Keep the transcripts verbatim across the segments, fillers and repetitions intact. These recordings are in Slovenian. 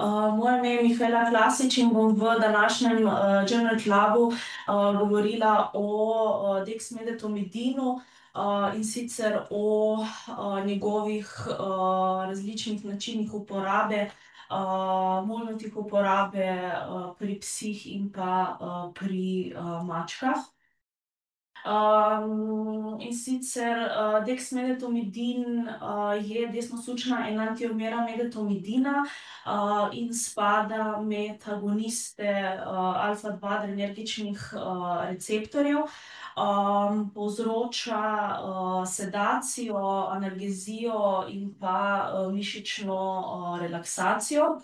moje ime je Mihaela Klasič in bom v današnjem, Journal Clubu, govorila o, dexmedetomidinu, in sicer o, njegovih, različnih načinih uporabe, možnostih uporabe, pri psih in pa, pri, mačkah. in sicer, dexmedetomidin, je desnosučna enantiomera medetomidina, in spada med agoniste, alfa dva adrenergičnih, receptorjev. povzroča, sedacijo, analgezijo in pa, mišično, relaksacijo.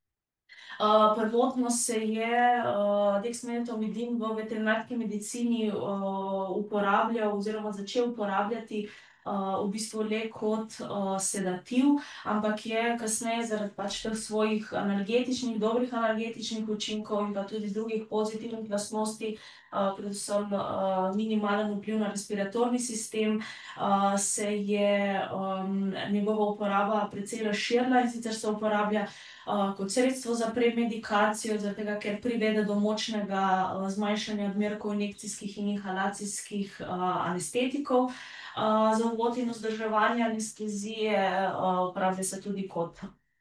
prvotno se je, dexmedetomidin v veterinarski medicini, uporabljal oziroma začel uporabljati, v bistvu le kot, sedativ, ampak je kasneje zaradi pač teh svojih analgetičnih, dobrih analgetičnih učinkov in pa tudi drugih pozitivnih lastnosti, predvsem, minimalen vpliv na respiratorni sistem, se je, njegova uporaba precej razširila, in sicer se uporablja, kot sredstvo za premedikacijo, zaradi tega, ker privede do močnega, zmanjšanja odmerkov injekcijskih in inhalacijskih, anestetikov. za uvod in vzdrževanje anestezije, uporablja se tudi kot,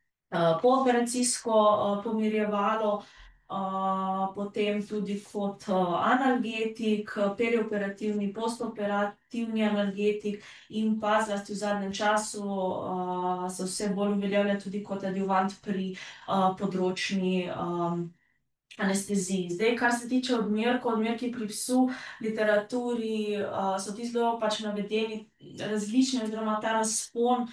pooperacijsko, pomirjevalo, potem tudi kot, analgetik, perioperativni, postoperativni analgetik in pa zlasti v zadnjem času, se vse bolj uveljavlja tudi kot adjuvant pri, področni, anesteziji. Zdaj, kar se tiče odmerkov, odmerki pri psu v literaturi, so ti zelo pač navedeni različni oziroma ta razpon,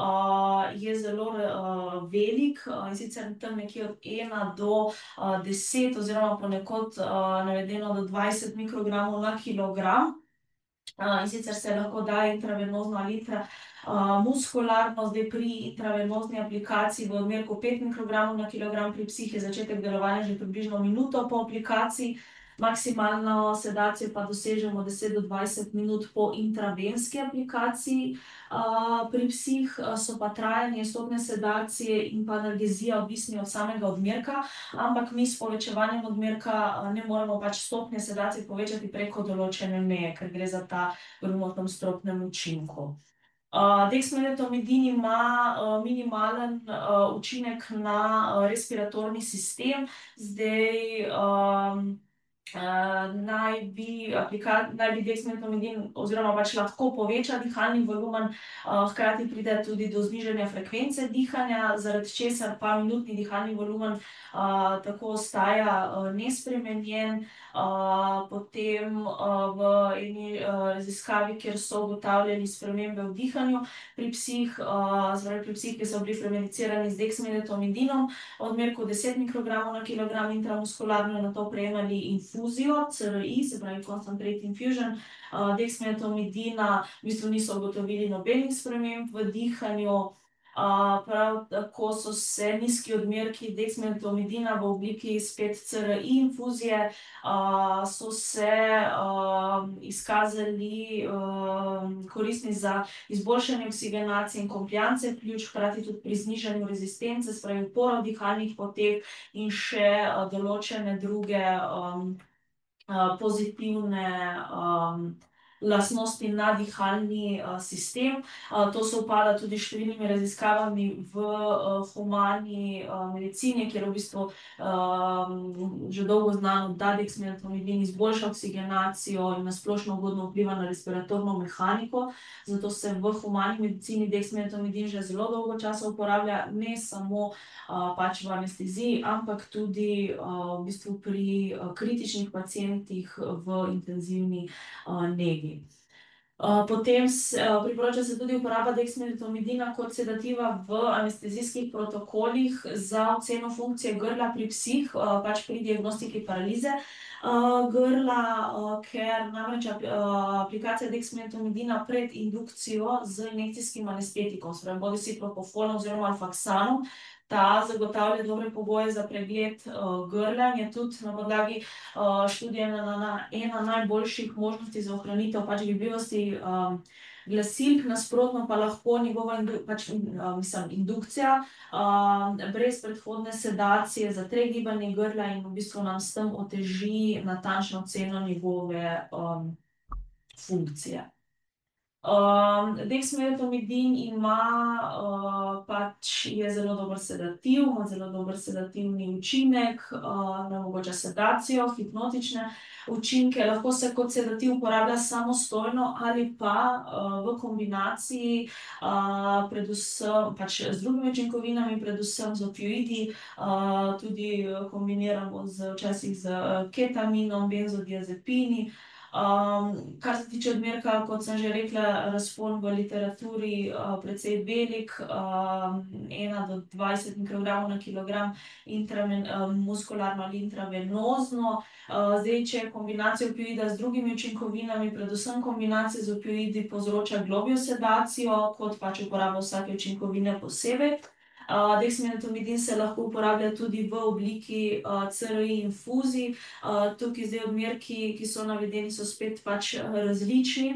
je zelo, velik, in sicer tam nekje od ena do, deset oziroma ponekod, navedeno do dvajset mikrogramov na kilogram. in sicer se lahko da intravenozno ali intramuskularno, zdaj pri intravenozni aplikaciji v odmerku pet mikrogramov na kilogram, pri psih je začetek delovanja že približno minuto po aplikaciji, maksimalno sedacijo pa dosežemo deset do dvajset minut po intravenski aplikaciji. pri psih, so pa trajanje, stopnje sedacije in pa analgezija odvisni od samega odmerka, ampak mi s povečevanjem odmerka, ne moremo pač stopnje sedacije povečati preko določene meje, ker gre za ta v enotnem stropnem učinku. dexmedetomidin ima, minimalen, učinek na, respiratorni sistem. Zdaj, naj bi naj bi dexmedetomidin oziroma pač lahko poveča dihalni volumen, hkrati pride tudi do znižanja frekvence dihanja, zaradi česar pa minutni dihalni volumen, tako ostaja, nespremenjen. potem, v eni, raziskavi, kjer so ugotavljali spremembe v dihanju pri psih, se pravi pri psih, ki so bili premedicirani z dexmedetomidinom, v odmerku deset mikrogramov na kilogram intramuskularno, nato prejemali infuzijo, C R I, se pravi concentrate infusion, dexmedetomidina, v bistvu niso ugotovili nobenih sprememb v dihanju. prav tako so se nizki odmerki dexmedetomidina v obliki spet C R I infuzije, so se, izkazali, koristni za izboljšanje oksigenacije in kompliance pljuč, hkrati tudi pri znižanju rezistence, se pravi upora v dihalnih poteh in še, določene druge, pozitivne, lastnosti na dihalni, sistem. to sovpada tudi s številnimi raziskavami v, humani, medicini, kjer v bistvu, že dolgo znano, da dexmedetomidin izboljša oksigenacijo in na splošno ugodno vpliva na respiratorno mehaniko, zato se v humani medicini dexmedetomidin že zelo dolgo časa uporablja, ne samo, pač v anesteziji, ampak tudi, v bistvu pri, kritičnih pacientih v intenzivni, negi. potem priporoča se tudi uporaba dexmedetomidina kot sedativa v anestezijskih protokolih za oceno funkcije grla pri psih, pač pri diagnostiki paralize, grla, ker namreč, aplikacija dexmedetomidina pred indukcijo z injekcijskim anestetikom, se pravi bodisi propofolom oziroma alfaksanom, ta zagotavlja dobre pogoje za pregled, grla in je tudi na podlagi, študije ena najboljših možnosti za ohranitev pač gibljivosti, glasilk, nasprotno pa lahko njegova pač, mislim, indukcija brez predhodne sedacije zatre gibanje grla in v bistvu nam s tem oteži natančno oceno njegove um, funkcije. Um, Dexmedetomidin ima, uh, pač je zelo dober sedativ, ima zelo dober sedativni učinek, uh, omogoča sedacijo, hipnotične učinke, lahko se kot sedativ uporablja samostojno ali pa uh, v kombinaciji uh, predvsem pač z drugimi učinkovinami, predvsem z opioidi, uh, tudi kombiniramo z, včasih z ketaminom, benzodiazepini. Um, kar se tiče odmerka, kot sem že rekla, razpon v literaturi uh, precej velik, uh, ena do dvajset mikrogramov na kilogram intraven, uh, muskularno ali intravenozno. Uh, zdaj, če kombinacija opioida z drugimi učinkovinami, predvsem kombinacija z opioidi povzroča globljo sedacijo, kot pač uporaba vsake učinkovine posebej. Uh, Dexmedetomidin se lahko uporablja tudi v obliki uh, C R I infuzij. Uh, tukaj zdaj odmerki, ki so navedeni, so spet pač različni.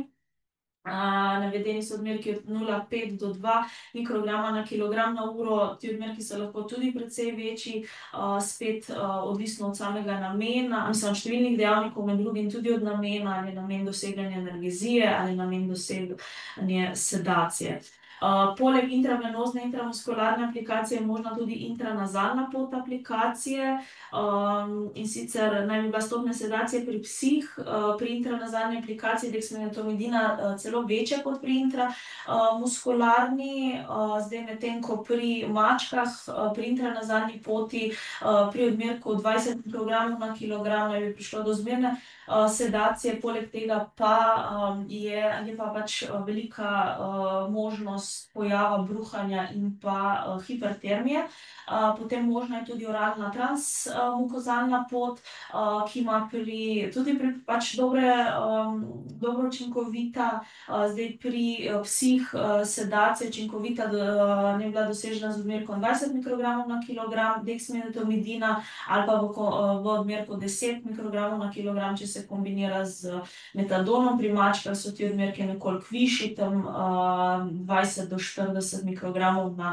Uh, navedeni so odmerki od nula celih pet do dva mikrograma na kilogram na uro. Ti odmerki so lahko tudi precej večji, uh, spet uh, odvisno od samega namena, mislim, od številnih dejavnikov, med drugim tudi od namena, ali je namen doseganja analgezije ali namen doseganja sedacije. Uh, poleg intravenozne intramuskularne aplikacije je možna tudi intranazalna pot aplikacije, um, in sicer naj bi bila stopnja sedacije pri psih uh, pri intranazalni aplikaciji dexmedetomidina uh, celo večja kot pri intramuskularni, uh, zdaj medtem ko pri mačkah uh, pri intranazalni poti uh, pri odmerku dvajset mikrogramov na kilogram naj bi prišlo do zmerne uh, sedacije, poleg tega pa um, je, je pa pač velika uh, možnost pojava bruhanja in pa uh, hipertermije. Uh, potem možna je tudi oralna transmukozalna pot, uh, ki ima pri, tudi pri pač dobre, um, dobro učinkovita, uh, zdaj pri uh, psih uh, sedacija učinkovita uh, ne bila dosežena z odmerkom dvajset mikrogramov na kilogram dexmedetomidina ali pa v, uh, v odmerku deset mikrogramov na kilogram, če se kombinira z metadonom. Pri mačkah so ti odmerki nekoliko višji, tam uh, dvajset do štirideset mikrogramov na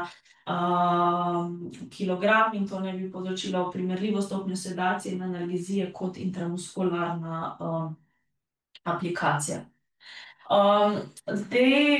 uh, kilogram, in to ne bi povzročilo primerljivo stopnjo sedacije in analgezije kot intramuskularna uh, aplikacija. Um, zdaj,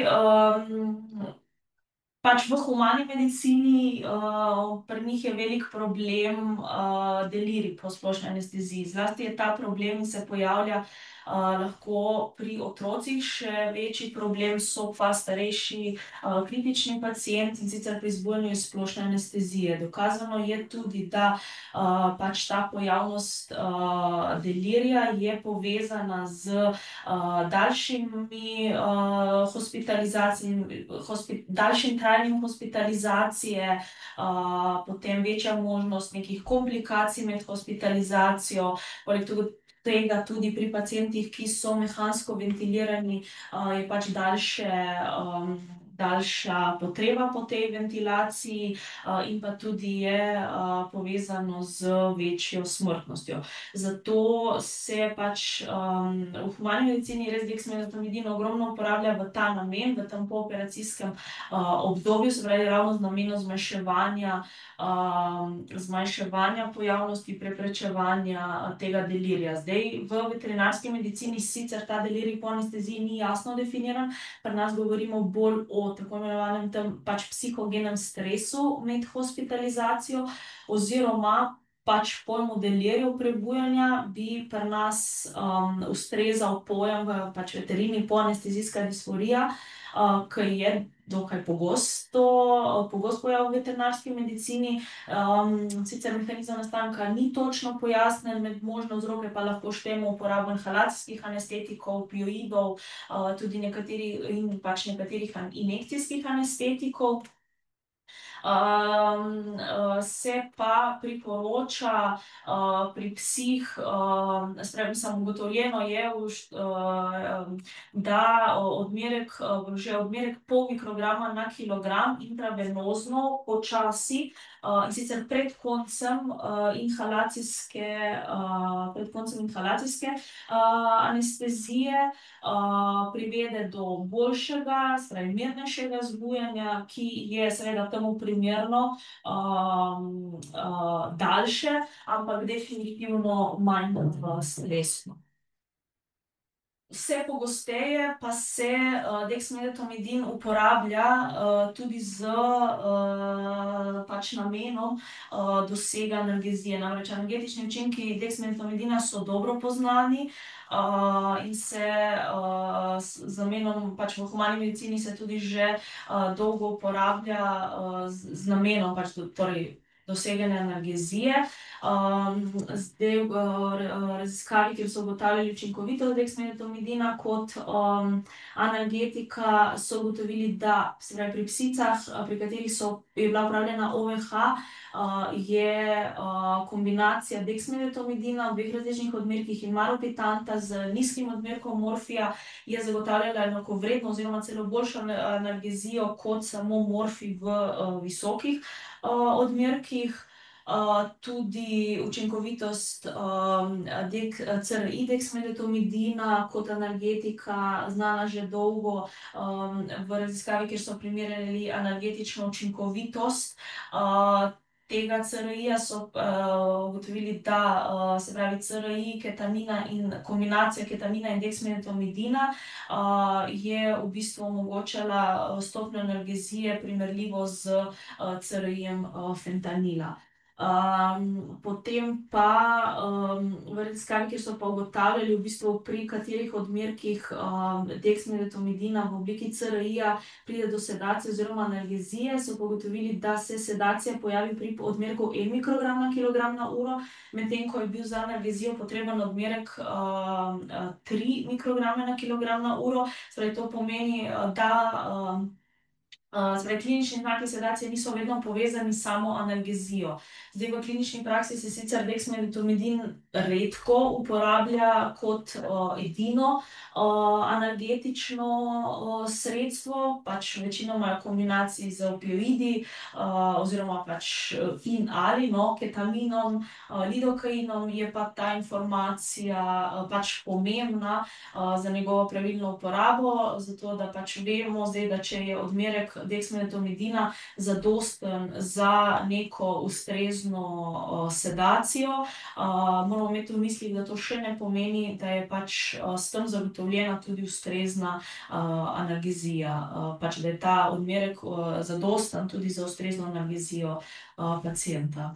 um, pač v humani medicini uh, pri njih je velik problem uh, delirij po splošni anesteziji. Zlasti je ta problem in se pojavlja uh, lahko pri otrocih, še večji problem so pa starejši uh, kritični pacienti, in sicer pri zbujanju iz splošne anestezije. Dokazano je tudi, da uh, pač ta pojavnost uh, delirija je povezana z uh, daljšimi uh, hospitalizacijami, hospi, daljšim trajanjem hospitalizacije, uh, potem večja možnost nekih komplikacij med hospitalizacijo, poleg tega tudi pri pacientih, ki so mehansko ventilirani, uh, je pač daljše, um, daljša potreba po tej ventilaciji, uh, in pa tudi je uh, povezano z večjo smrtnostjo. Zato se pač um, v humani medicini res dexmedetomidin ogromno uporablja v ta namen, v tem pooperacijskem uh, obdobju, se pravi ravno z namenom zmanjševanja, um, zmanjševanja pojavnosti, preprečevanja tega delirija. Zdaj, v veterinarski medicini sicer ta delirij po anesteziji ni jasno definiran, pri nas govorimo bolj o tako imenovanem tem pač psihogenem stresu med hospitalizacijo, oziroma pač pojmu delirijev prebujanja bi pri nas um, ustrezal pojem pač veterini poanestezijska disforija, uh, ki je dokaj pogosto, pogost pojav v veterinarski medicini. Um, sicer mehanizem nastanka ni točno pojasnjen, med možne vzroke pa lahko štejemo uporabo inhalacijskih anestetikov, opioidov, uh, tudi nekateri, in pač nekaterih injekcijskih anestetikov. Um, uh, se pa priporoča uh, pri psih, uh, spravi, samo ugotovljeno je, v št- uh, da odmerek, uh, že odmerek pol mikrograma na kilogram intravenozno počasi, uh, in sicer pred koncem uh, inhalacijske, uh, pred koncem inhalacijske uh, anestezije uh, privede do boljšega, spravi mirnejšega zbujanja, ki je seveda temu primerno um, uh, daljše, ampak definitivno manj uh, stresno. Vse pogosteje pa se uh, dexmedetomidin uporablja uh, tudi z uh, pač namenom uh, dosega analgezije. Namreč analgetični učinki dexmedetomidina so dobro poznani uh, in se uh, z z namenom, pač v humani medicini se tudi že uh, dolgo uporablja uh, z, z namenom pač do, torej doseganja analgezije. Um, zdaj, uh, raziskavi, kjer so ugotavljali učinkovitost dexmedetomidina kot um, analgetika, so ugotovili, da se pravi, pri psicah, pri katerih so, je bila upravljena O V H, uh, je uh, kombinacija dexmedetomidina v dveh različnih odmerkih in maropitanta z nizkim odmerkom morfija je zagotavljala enakovredno oziroma celo boljšo analgezijo kot samo morfij v uh, visokih uh, odmerkih. Uh, tudi učinkovitost um, dek, C R I dexmedetomidina kot analgetika, znana že dolgo um, v raziskavi, kjer so primerjali analgetično učinkovitost uh, tega C R I-ja, so uh, ugotovili, da uh, se pravi C R I, ketamina in kombinacija ketamina in dexmedetomidina uh, je v bistvu omogočala stopnjo analgezije primerljivo z uh, C R I-jem uh, fentanila. Um, potem pa um, v raziskavi, kjer so pa ugotavljali v bistvu pri katerih odmerkih um, dexmedetomidina v obliki C R I-ja pride do sedacije oziroma analgezije, so pa ugotovili, da se sedacija pojavi pri odmerku en mikrogram na kilogram na uro, medtem ko je bil za analgezijo potreben odmerek um, tri mikrograme na kilogram na uro. Torej, to pomeni, da um, Uh, Zdaj, klinični znaki sedacije niso vedno povezani s samo analgezijo. Zdaj, v klinični praksi se sicer dexmedetomidin redko uporablja kot uh, edino uh, analgetično uh, sredstvo, pač večinoma je v kombinaciji z opioidi uh, oziroma pač in ali no, ketaminom, uh, lidokainom, je pa ta informacija uh, pač pomembna uh, za njegovo pravilno uporabo, zato da pač vemo zdaj, da če je odmerek dexmedetomidina zadosten za neko ustrezno uh, sedacijo. Uh, moramo imeti v mislih, da to še ne pomeni, da je pač uh, s tem zagotovljena tudi ustrezna uh, analgezija, uh, pač da je ta odmerek uh, zadosten tudi za ustrezno analgezijo uh, pacienta.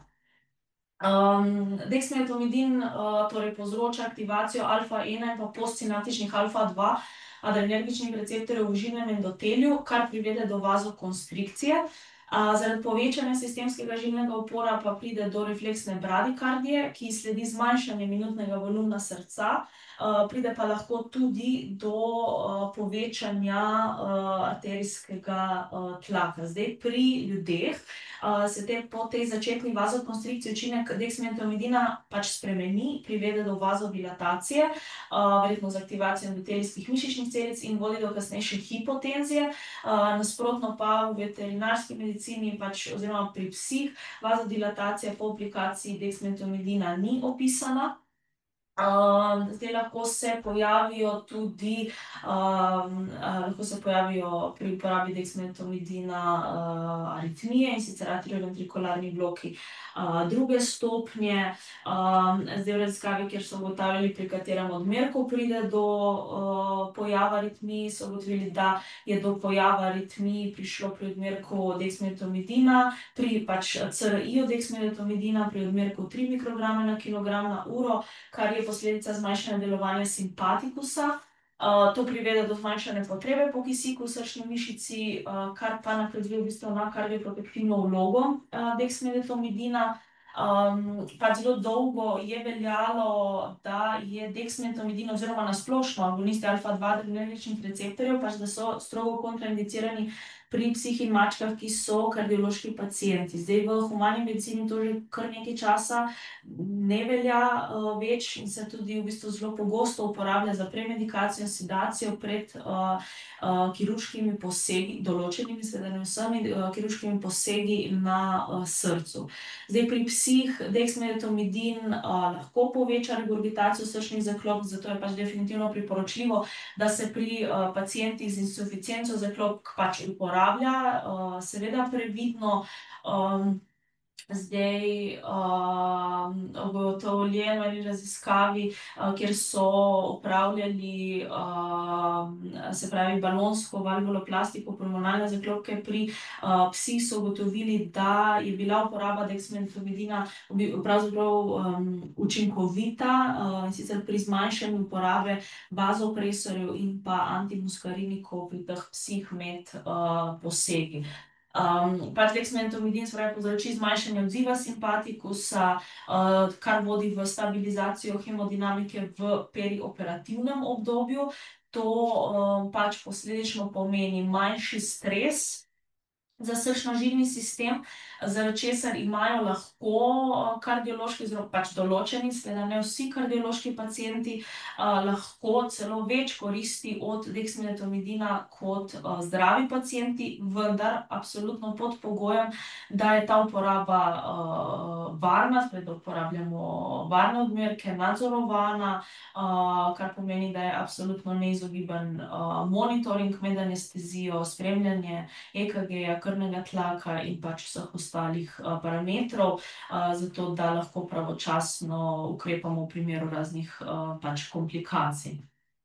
Um, dexmedetomidin uh, torej povzroča aktivacijo alfa ena in pa postsinaptičnih alfa dva adrenergičnih receptorjev v ožilnem endotelju, kar privede do vazokonstrikcije. Uh, zaradi povečanja sistemskega žilnega upora pa pride do refleksne bradikardije, ki sledi zmanjšanje minutnega volumna srca, uh, pride pa lahko tudi do uh, povečanja uh, arterijskega uh, tlaka. Zdaj, pri ljudeh uh, se te, po tej začetni vazokonstrikciji učinek dexmedetomidina pač spremeni, privede do vazodilatacije, uh, verjetno z aktivacijo endotelijskih mišičnih celic in vodi do kasnejše hipotenzije. Uh, nasprotno pa v veterinarski medicini pač, oziroma pri psih vazodilatacija po aplikaciji dexmedetomidina ni opisana. Um, zdaj lahko se pojavijo tudi, um, uh, lahko se pojavijo pri uporabi dexmedetomidina uh, aritmije, in sicer atrioventrikularni bloki uh, druge stopnje. Um, zdaj v raziskavi, kjer so ugotavljali, pri katerem odmerku pride do uh, pojava aritmij, so ugotovili, da je do pojava aritmij prišlo pri odmerku dexmedetomidina, pri pač C R I-ju dexmedetomidina, pri odmerku tri mikrograme na kilogram na uro, kar je posledica zmanjšanja delovanja simpatikusa. Uh, to privede do zmanjšane potrebe po kisiku v srčni mišici, uh, kar pa nakazuje v bistvu na kardioprotektivno vlogo uh, dexmedetomidina. Um, pa zelo dolgo je veljalo, da je dexmedetomidin oziroma na splošno agonisti alfa dva adrenaličnih receptorjev, pač da so strogo kontraindicirani pri psih in mačkah, ki so kardiološki pacienti. Zdaj v humani medicini to že kar nekaj časa ne velja uh, več in se tudi v bistvu zelo pogosto uporablja za premedikacijo in sedacijo pred uh, uh, kirurškimi posegi, določenimi, seveda ne vsemi, uh, kirurškimi posegi na uh, srcu. Zdaj pri psih dexmedetomidin uh, lahko poveča regurgitacijo srčnih zaklopk, zato je pač definitivno priporočljivo, da se pri uh, pacientih z insuficienco zaklopk pač uporablja, uh, seveda previdno. Um, Zdaj, um, ugotovljeno eni raziskavi, uh, kjer so upravljali, um, se pravi, balonsko valvuloplastiko pulmonalne zaklopke pri uh, psih, so ugotovili, da je bila uporaba dexmedetomidina pravzaprav um, učinkovita, uh, in sicer pri zmanjšanju uporabe vazopresorjev in pa antimuskarinikov pri teh psih med uh, posegi. Um, pač dexmedetomidin se pravi povzroči zmanjšanje odziva simpatikusa, uh, kar vodi v stabilizacijo hemodinamike v perioperativnem obdobju. To um, pač posledično pomeni manjši stres za srčno-žilni sistem, zaradi česar imajo lahko kardiološki, oziroma pač določeni, seveda ne vsi kardiološki pacienti, uh, lahko celo več koristi od dexmedetomidina kot uh, zdravi pacienti, vendar absolutno pod pogojem, da je ta uporaba uh, varna, torej da uporabljamo varne odmerke, nadzorovana, uh, kar pomeni, da je absolutno neizogiben uh, monitoring med anestezijo, spremljanje E K G-ja, krvnega tlaka in pač vseh ostalih uh, parametrov, uh, zato da lahko pravočasno ukrepamo v primeru raznih uh, pač komplikacij.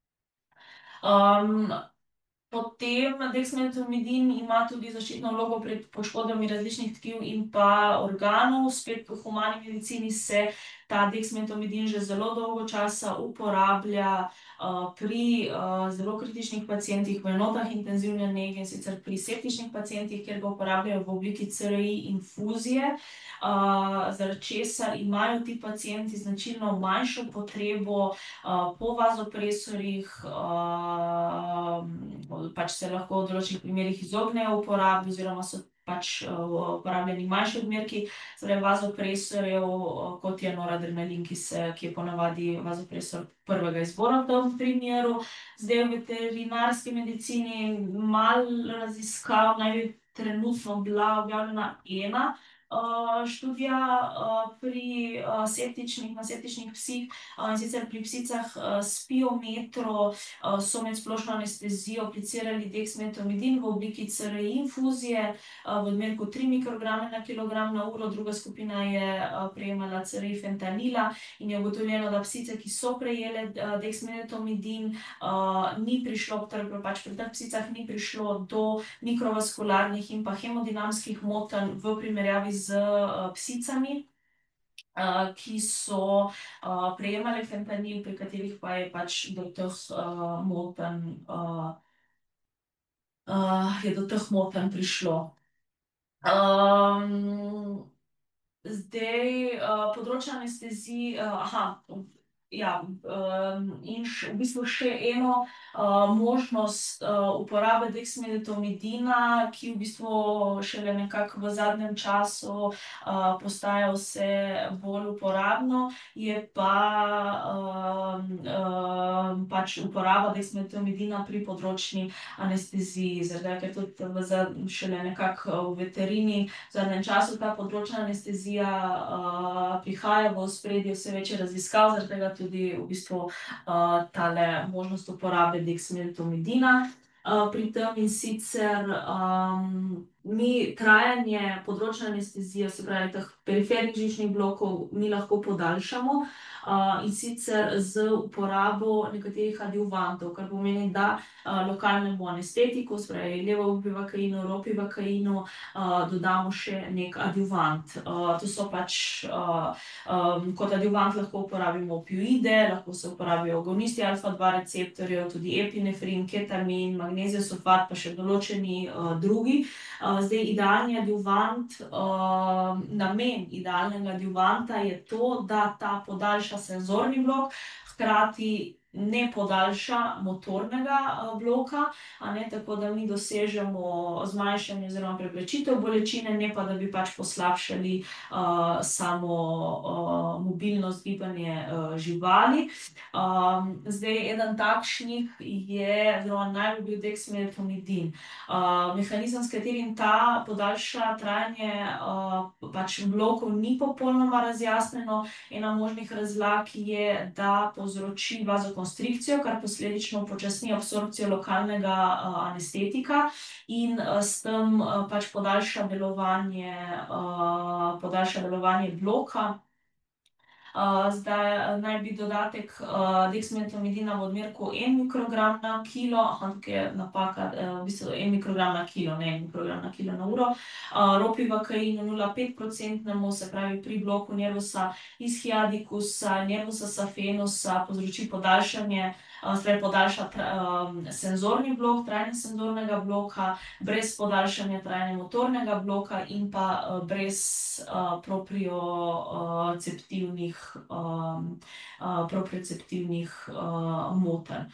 Um, Potem dexmedetomidin ima tudi zaščitno vlogo pred poškodbami različnih tkiv in pa organov. Spet v humani medicini se ta dexmedetomidin že zelo dolgo časa uporablja uh, pri uh, zelo kritičnih pacientih v enotah intenzivne nege, in sicer pri septičnih pacientih, kjer ga uporabljajo v obliki C R I infuzije, uh, zaradi česar imajo ti pacienti značilno manjšo potrebo uh, po vazopresorjih, uh, pač se lahko v določenih primerih izognejo uporabi oziroma so pač uh, uporabljeni manjši odmerki, torej vazopresorjev, uh, kot je noradrenalin, ki se, ki je ponavadi vazopresor prvega izbora v tem primeru. Zdaj v veterinarski medicini malo raziskav, naj bi trenutno bila objavljena ena uh, študija uh, pri uh, septičnih, na septičnih psih, uh, in sicer pri psicah uh, s piometro uh, so med splošno anestezijo aplicirali dexmedetomidin v obliki C R I infuzije uh, v odmerku tri mikrograme na kilogram na uro, druga skupina je uh, prejemala C R I fentanila in je ugotovljeno, da psice, ki so prejele uh, dexmedetomidin, uh, ni prišlo, torej pač pri teh psicah ni prišlo do mikrovaskularnih in pa hemodinamskih motenj v primerjavi z uh, psicami, uh, ki so uh, prejemale fentanil, pri katerih pa je pač do teh uh, motenj, uh, uh, je do teh motenj prišlo. Um, zdaj, uh, področje anestezije, uh, aha, ja, um, in š, v bistvu še eno uh, možnost uh, uporabe dexmedetomidina, ki v bistvu šele nekako v zadnjem času uh, postaja vse bolj uporabno, je pa um, um, pač uporaba dexmedetomidina pri področni anesteziji, zaradi ker tudi v zad, šele nekako v veterini v zadnjem času ta področna anestezija uh, prihaja v ospredje, vse večje raziskav, zaradi tega tudi v bistvu uh, tale možnost uporabe dexmedetomidina uh, pri tem, in sicer um, mi trajanje področne anestezije, se pravi teh perifernih živčnih blokov, mi lahko podaljšamo, uh, in sicer z uporabo nekaterih adjuvantov, kar pomeni, da uh, lokalnemu anestetiku, se pravi levobivakainu, ropivakainu, uh, dodamo še nek adjuvant. Uh, to so pač, uh, um, kot adjuvant lahko uporabimo opioide, lahko se uporabijo agonisti alfa dva receptorjev, tudi epinefrin, ketamin, magnezijev sulfat, pa še določeni uh, drugi. Uh, zdaj idealni adjuvant, namen idealnega adjuvanta je to, da ta podaljša senzorni blok, hkrati ne podaljša motornega, bloka, a ne, tako da mi dosežemo zmanjšanje oziroma preprečitev bolečine, ne pa da bi pač poslabšali, samo, mobilnost, gibanje, živali. zdaj eden takšnih je, oziroma naj bi bil deksmedetomidin. mehanizem, s katerim ta podaljša trajanje, pač blokov, ni popolnoma razjasnjeno. Ena možnih razlag je, da povzroči vazokonstrikcijo, kar posledično upočasni absorpcijo lokalnega, anestetika in, s tem, pač podaljša delovanje, podaljša delovanje bloka. zdaj naj bi dodatek, deksmedetomidina v odmerku en mikrogram na kilo, tukaj je napaka, v bistvu en mikrogram na kilo, ne en mikrogram na kilo na uro. ropivakain nula pet procentnemu, se pravi pri bloku nervusa ischiadicusa, nervusa saphenusa povzroči podaljšanje, se pravi podaljša senzorni blok, trajanje senzornega bloka, brez podaljšanja trajanja motornega bloka in pa, brez, proprioceptivnih, proprioceptivnih, motenj.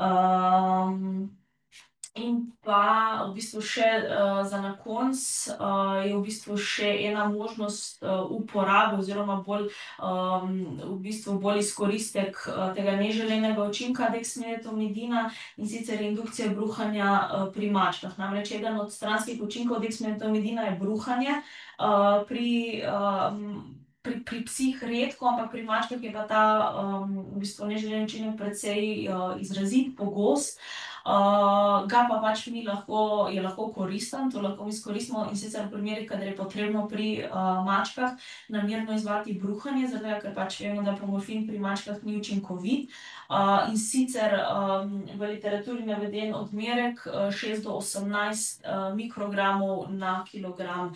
in pa v bistvu še, za na konec, je v bistvu še ena možnost, uporabe oziroma bolj, v bistvu bolj izkoristek, tega neželenega učinka deksmedetomidina, in sicer indukcija bruhanja, pri mačkah. Namreč eden od stranskih učinkov deksmedetomidina je bruhanje, pri, pri, pri psih redko, ampak pri mačkah je pa ta, v bistvu neželeni učinek precej, izrazit, pogost. ga pa pač mi lahko, je lahko koristen, to lahko mi izkoristimo, in sicer v primerih, kadar je potrebno pri, mačkah namerno izvajati bruhanje, zaradi tega, ker pač vemo, da pomorfin pri mačkah ni učinkovit. in sicer, v literaturi naveden odmerek, šest do osemnajst, mikrogramov na kilogram,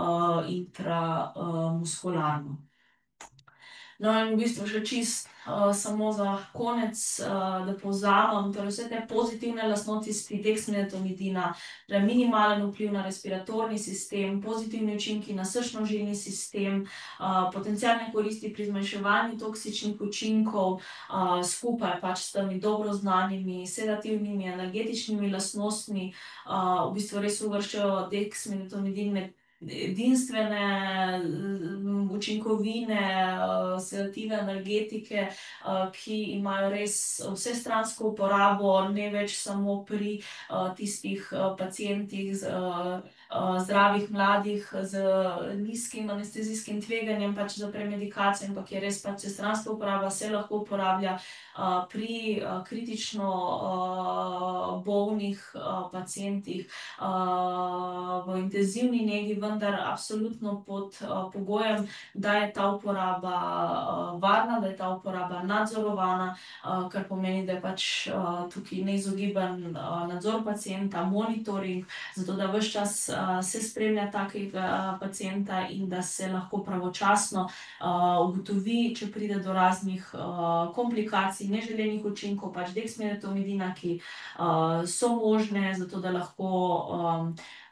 intramuskularno. No, in v bistvu še čisto, samo za konec, da povzamem, torej vse te pozitivne lastnosti deksmedetomidina, da je minimalen vpliv na respiratorni sistem, pozitivni učinki na srčno-žilni sistem, potencialne koristi pri zmanjševanju toksičnih učinkov, skupaj pač s temi dobro znanimi sedativnimi, analgetičnimi lastnostmi, v bistvu res uvrščajo deksmedetomidin med edinstvene, učinkovine, sedative, analgetike, ki imajo res vsestransko uporabo, ne več samo pri, tistih, pacientih z, zdravih mladih z nizkim anestezijskim tveganjem pač za premedikacijo, ampak je res pač vsestranska uporaba, se lahko uporablja, pri, kritično, bolnih, pacientih, v intenzivni negi, vendar absolutno pod, pogojem, da je ta uporaba, varna, da je ta uporaba nadzorovana, kar pomeni, da je pač, tukaj neizogiben, nadzor pacienta, monitoring, zato da ves čas, se spremlja takega pacienta in da se lahko pravočasno, ugotovi, če pride do raznih, komplikacij, neželenih učinkov pač deksmedetomidina, ki, so možne, zato da lahko,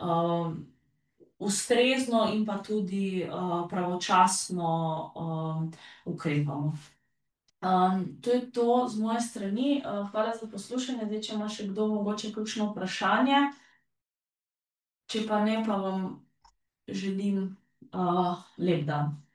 ustrezno in pa tudi, pravočasno, ukrepamo. to je to z moje strani, hvala za poslušanje, zdaj če ima še kdo mogoče kakšno vprašanje. Če pa ne, pa vam želim, lep dan.